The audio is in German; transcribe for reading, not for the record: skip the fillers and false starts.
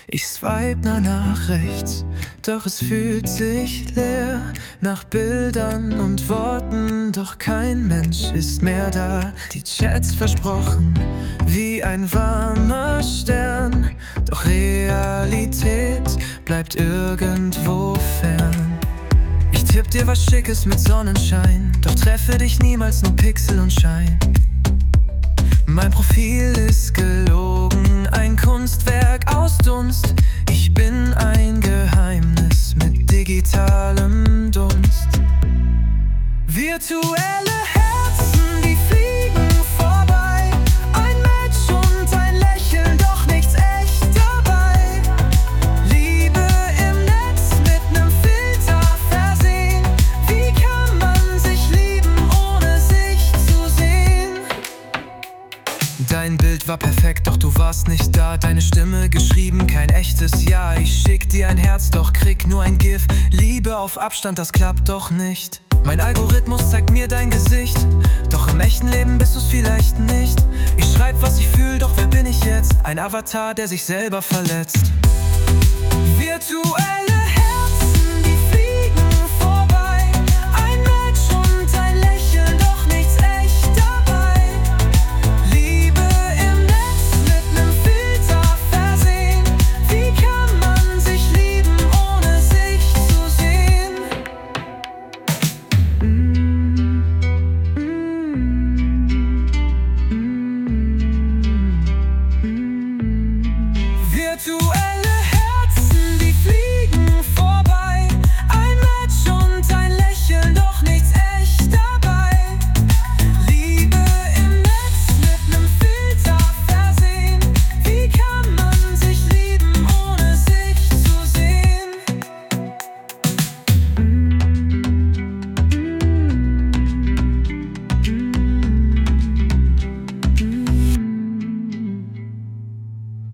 Ich swipe nach rechts, doch es fühlt sich leer nach Bildern und Worten, doch kein Mensch ist mehr da. Die Chats versprochen wie ein warmer Stern, doch Realität bleibt irgendwo fern. Ich tipp dir was Schickes mit Sonnenschein, doch treffe dich niemals, nur Pixel und Schein. Mein Profil ist gelogen, ein Kunstwerk aus Dunst. Ich bin ein Geheimnis mit digitalem Dunst. Virtuelle Herzen, die fliegen vorbei. Ein Match und ein Lächeln, doch nichts echt dabei. Liebe im Netz mit nem Filter versehen. Wie kann man sich lieben, ohne sich zu sehen? Dein Bild war perfekt, doch du warst nicht da. Deine Stimme geschrieben, kein echtes Ja. Ich schick dir ein Herz, doch krieg nur ein GIF. Liebe auf Abstand, das klappt doch nicht. Mein Algorithmus zeigt mir dein Gesicht, doch im echten Leben bist du's vielleicht nicht. Ich schreib, was ich fühl, doch wer bin ich jetzt? Ein Avatar, der sich selber verletzt. Virtuelle Herzen, die fliegen vorbei. Ein Match und ein Lächeln, doch nichts echt dabei. Liebe im Netz mit nem Filter versehen. Wie kann man sich lieben, ohne sich zu sehen? Virtuelle